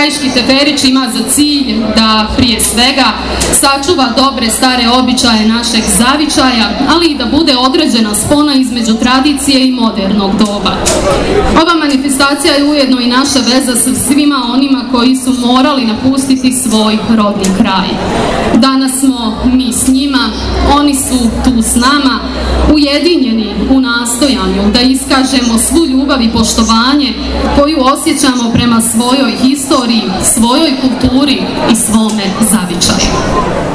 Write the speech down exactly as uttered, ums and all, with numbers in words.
Krajiški teferić ima za cilj da prije svega sačuva dobre stare običaje našeg zavičaja, ali i da bude određena spona između tradicije i modernog doba. Ova manifestacija je ujedno i naša veza sa svima onima koji su morali napustiti svoj rodni kraj. Danas smo mi s njima, oni su tu s nama, ujedinjeni u nastojanju da iskažemo svu ljubav i poštovanje koju osjećamo prema svojoj historiji, svojoj kulturi i svome zavičaju.